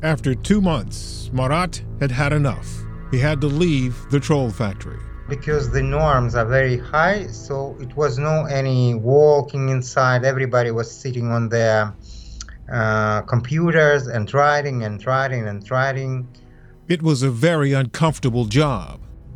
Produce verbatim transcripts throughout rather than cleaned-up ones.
After two months, Marat had had enough. He had to leave the troll factory. Because the norms are very high, so it was no any walking inside. Everybody was sitting on their uh, computers and writing and writing and writing. It was a very uncomfortable job.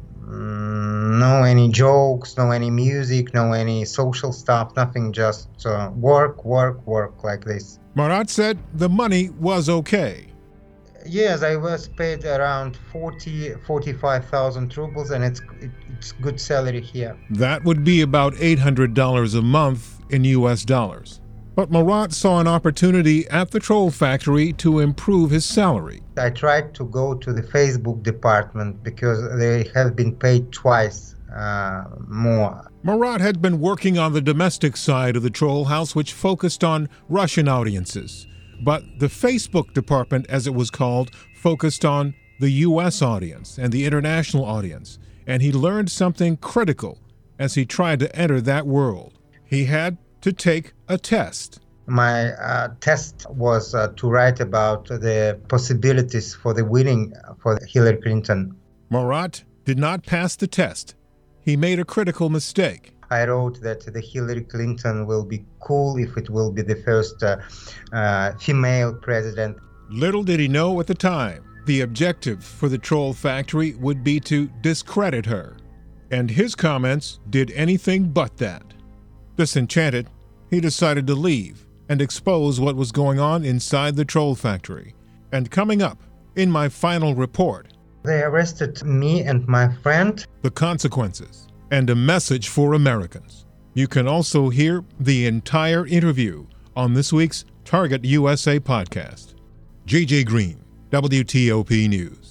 Mm, no any jokes, no any music, no any social stuff, nothing, just uh, work, work, work like this. Marat said the money was okay. Yes, I was paid around forty, forty-five thousand rubles, and it's it, it's good salary here. That would be about eight hundred dollars a month in U S dollars. But Marat saw an opportunity at the troll factory to improve his salary. I tried to go to the Facebook department because they have been paid twice uh, more. Marat had been working on the domestic side of the troll house, which focused on Russian audiences. But the Facebook department, as it was called, focused on the U S audience and the international audience. And he learned something critical as he tried to enter that world. He had to take a test. My uh, test was uh, to write about the possibilities for the winning for Hillary Clinton. Marat did not pass the test. He made a critical mistake. I wrote that the Hillary Clinton will be cool if it will be the first uh, uh, female president. Little did he know at the time, the objective for the troll factory would be to discredit her. And his comments did anything but that. Disenchanted, he decided to leave and expose what was going on inside the troll factory. And coming up in my final report, they arrested me and my friend. The consequences and a message for Americans. You can also hear the entire interview on this week's Target U S A podcast. J J Green, W T O P News.